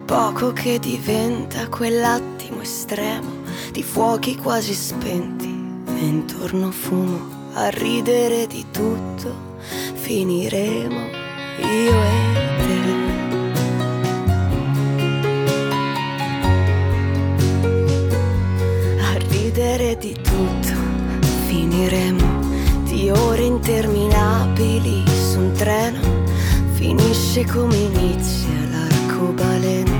poco che diventa quell'attimo estremo di fuochi quasi spenti e intorno fumo. A ridere di tutto finiremo io e te. A ridere di tutto finiremo, di ore interminabili su un treno. Finisce come inizia l'arcobaleno.